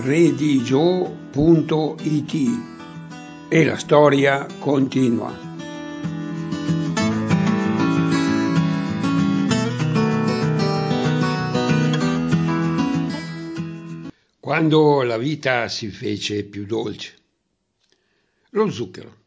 redigio.it e la storia continua. Quando la vita si fece più dolce. Lo zucchero.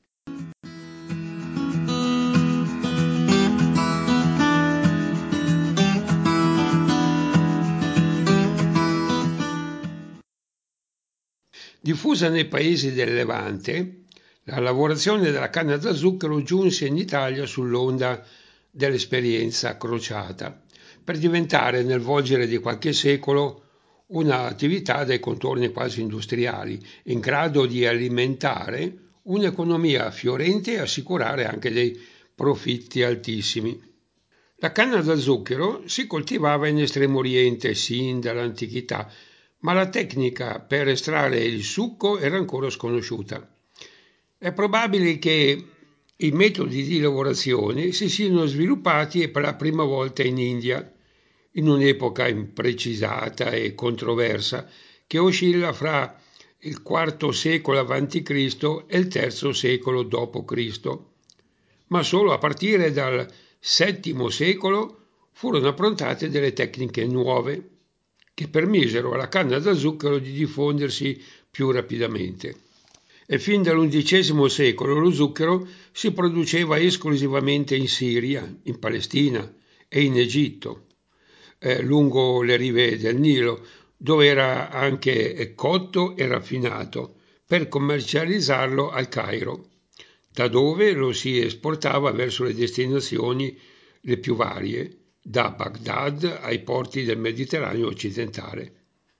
Diffusa nei paesi del Levante, la lavorazione della canna da zucchero giunse in Italia sull'onda dell'esperienza crociata, per diventare nel volgere di qualche secolo un'attività dai contorni quasi industriali, in grado di alimentare un'economia fiorente e assicurare anche dei profitti altissimi. La canna da zucchero si coltivava in Estremo Oriente sin dall'antichità, ma la tecnica per estrarre il succo era ancora sconosciuta. È probabile che i metodi di lavorazione si siano sviluppati per la prima volta in India, in un'epoca imprecisata e controversa che oscilla fra il IV secolo a.C. e il III secolo d.C., ma solo a partire dal VII secolo furono approntate delle tecniche nuove che permisero alla canna da zucchero di diffondersi più rapidamente. E fin dall'undicesimo secolo lo zucchero si produceva esclusivamente in Siria, in Palestina e in Egitto, lungo le rive del Nilo, dove era anche cotto e raffinato, per commercializzarlo al Cairo, da dove lo si esportava verso le destinazioni le più varie, da Baghdad ai porti del Mediterraneo occidentale.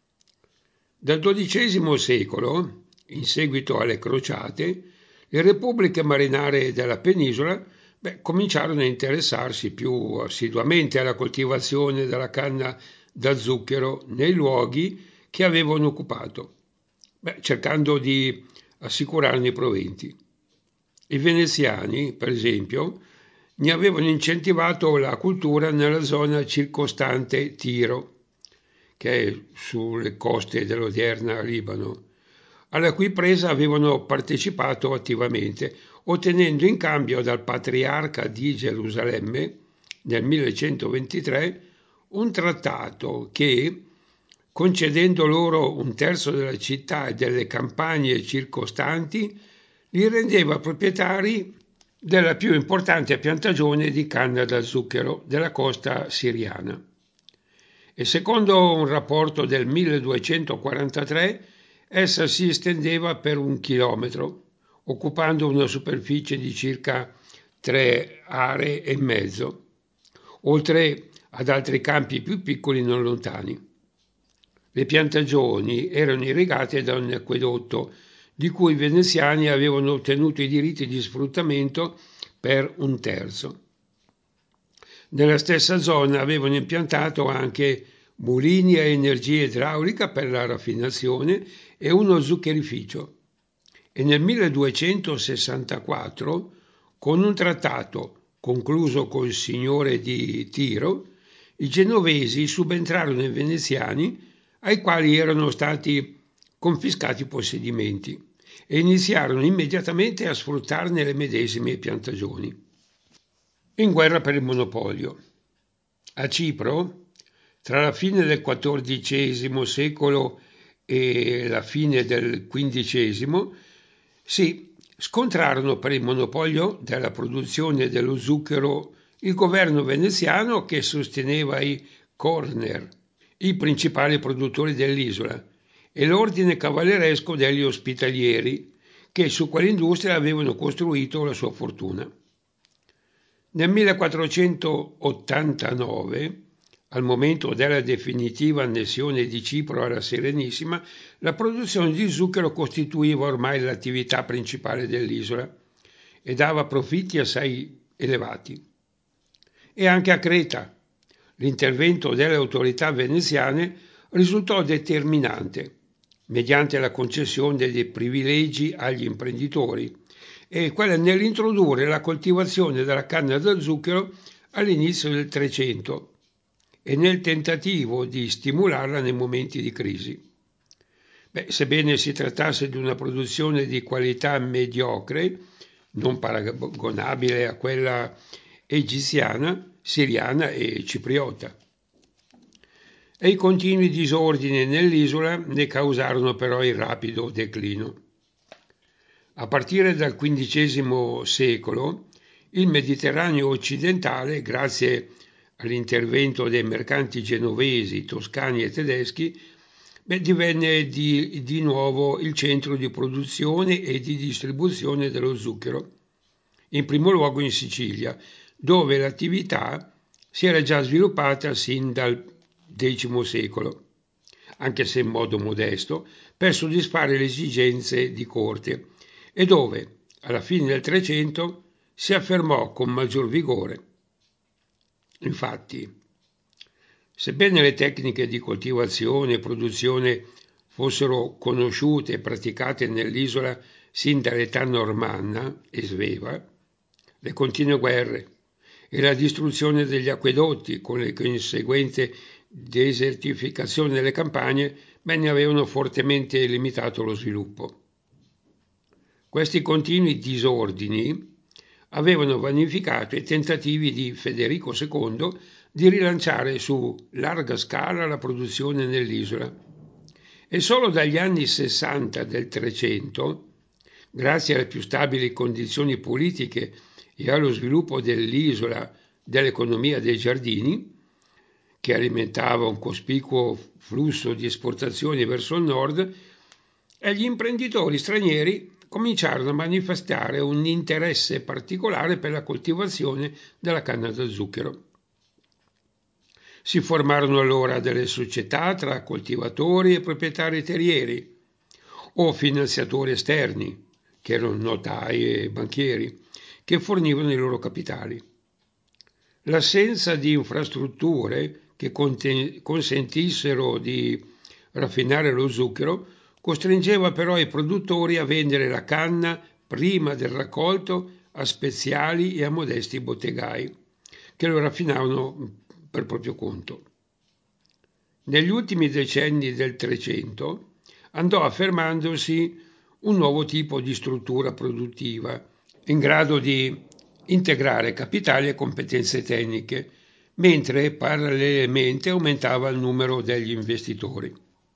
Dal XII secolo, in seguito alle crociate, le repubbliche marinare della penisola cominciarono a interessarsi più assiduamente alla coltivazione della canna da zucchero nei luoghi che avevano occupato, cercando di assicurarne i proventi. I veneziani, per esempio, ne avevano incentivato la cultura nella zona circostante Tiro, che è sulle coste dell'odierna Libano, alla cui presa avevano partecipato attivamente, ottenendo in cambio dal patriarca di Gerusalemme, nel 1123, un trattato che, concedendo loro un terzo della città e delle campagne circostanti, li rendeva proprietari della più importante piantagione di canna da zucchero della costa siriana. E secondo un rapporto del 1243, essa si estendeva per 1 chilometro, occupando una superficie di circa 3,5 aree, oltre ad altri campi più piccoli non lontani. Le piantagioni erano irrigate da un acquedotto, di cui i veneziani avevano ottenuto i diritti di sfruttamento per 1/3. Nella stessa zona avevano impiantato anche mulini a energia idraulica per la raffinazione e uno zuccherificio. E nel 1264, con un trattato concluso col signore di Tiro, i genovesi subentrarono ai veneziani, ai quali erano stati confiscati i possedimenti, e iniziarono immediatamente a sfruttarne le medesime piantagioni. In guerra per il monopolio. A Cipro, tra la fine del XIV secolo e la fine del XV, si scontrarono per il monopolio della produzione dello zucchero il governo veneziano, che sosteneva i Corner, i principali produttori dell'isola, e l'ordine cavalleresco degli ospitalieri, che su quell'industria avevano costruito la sua fortuna. Nel 1489, al momento della definitiva annessione di Cipro alla Serenissima, la produzione di zucchero costituiva ormai l'attività principale dell'isola e dava profitti assai elevati. E anche a Creta l'intervento delle autorità veneziane risultò determinante, mediante la concessione dei privilegi agli imprenditori, e quella nell'introdurre la coltivazione della canna da zucchero all'inizio del Trecento e nel tentativo di stimolarla nei momenti di crisi. Sebbene si trattasse di una produzione di qualità mediocre, non paragonabile a quella egiziana, siriana e cipriota. E i continui disordini nell'isola ne causarono però il rapido declino. A partire dal XV secolo, il Mediterraneo occidentale, grazie all'intervento dei mercanti genovesi, toscani e tedeschi, divenne di nuovo il centro di produzione e di distribuzione dello zucchero, in primo luogo in Sicilia, dove l'attività si era già sviluppata sin dal X secolo, anche se in modo modesto, per soddisfare le esigenze di corte, e dove, alla fine del Trecento, si affermò con maggior vigore. Infatti, sebbene le tecniche di coltivazione e produzione fossero conosciute e praticate nell'isola sin dall'età normanna e sveva, le continue guerre e la distruzione degli acquedotti con le conseguente desertificazione delle campagne ne avevano fortemente limitato lo sviluppo. Questi continui disordini avevano vanificato i tentativi di Federico II di rilanciare su larga scala la produzione nell'isola. E solo dagli anni 60 del Trecento, grazie alle più stabili condizioni politiche e allo sviluppo dell'isola dell'economia dei giardini, che alimentava un cospicuo flusso di esportazioni verso il nord, e gli imprenditori stranieri cominciarono a manifestare un interesse particolare per la coltivazione della canna da zucchero. Si formarono allora delle società tra coltivatori e proprietari terrieri o finanziatori esterni, che erano notai e banchieri, che fornivano i loro capitali. L'assenza di infrastrutture che consentissero di raffinare lo zucchero costringeva però i produttori a vendere la canna prima del raccolto a speziali e a modesti bottegai, che lo raffinavano per proprio conto. Negli ultimi decenni del Trecento andò affermandosi un nuovo tipo di struttura produttiva in grado di integrare capitali e competenze tecniche, mentre parallelamente aumentava il numero degli investitori.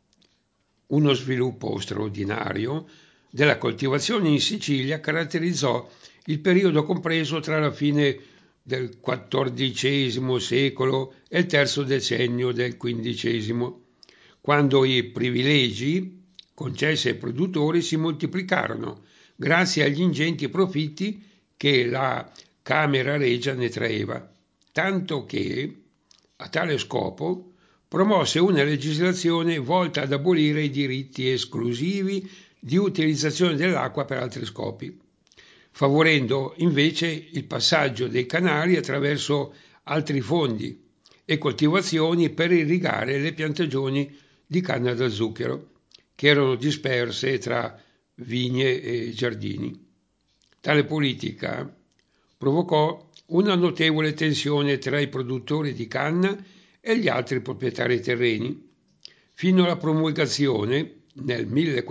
Uno sviluppo straordinario della coltivazione in Sicilia caratterizzò il periodo compreso tra la fine del XIV secolo e il terzo decennio del XV, quando i privilegi concessi ai produttori si moltiplicarono grazie agli ingenti profitti che la Camera Regia ne traeva, tanto che, a tale scopo, promosse una legislazione volta ad abolire i diritti esclusivi di utilizzazione dell'acqua per altri scopi, favorendo invece il passaggio dei canali attraverso altri fondi e coltivazioni per irrigare le piantagioni di canna da zucchero, che erano disperse tra vigne e giardini. Tale politica provocò una notevole tensione tra i produttori di canna e gli altri proprietari terreni, fino alla promulgazione, nel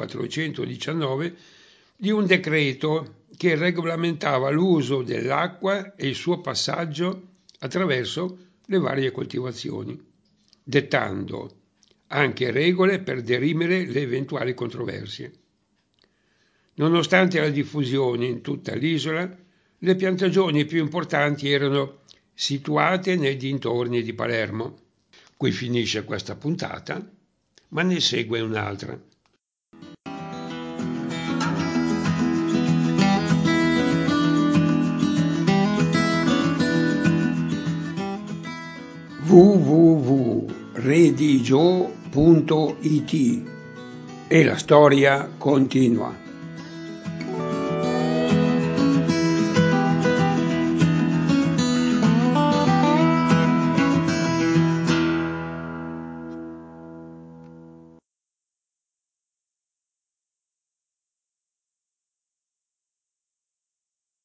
1419, di un decreto che regolamentava l'uso dell'acqua e il suo passaggio attraverso le varie coltivazioni, dettando anche regole per dirimere le eventuali controversie. Nonostante la diffusione in tutta l'isola, le piantagioni più importanti erano situate nei dintorni di Palermo. Qui finisce questa puntata, ma ne segue un'altra. www.redigio.it e la storia continua.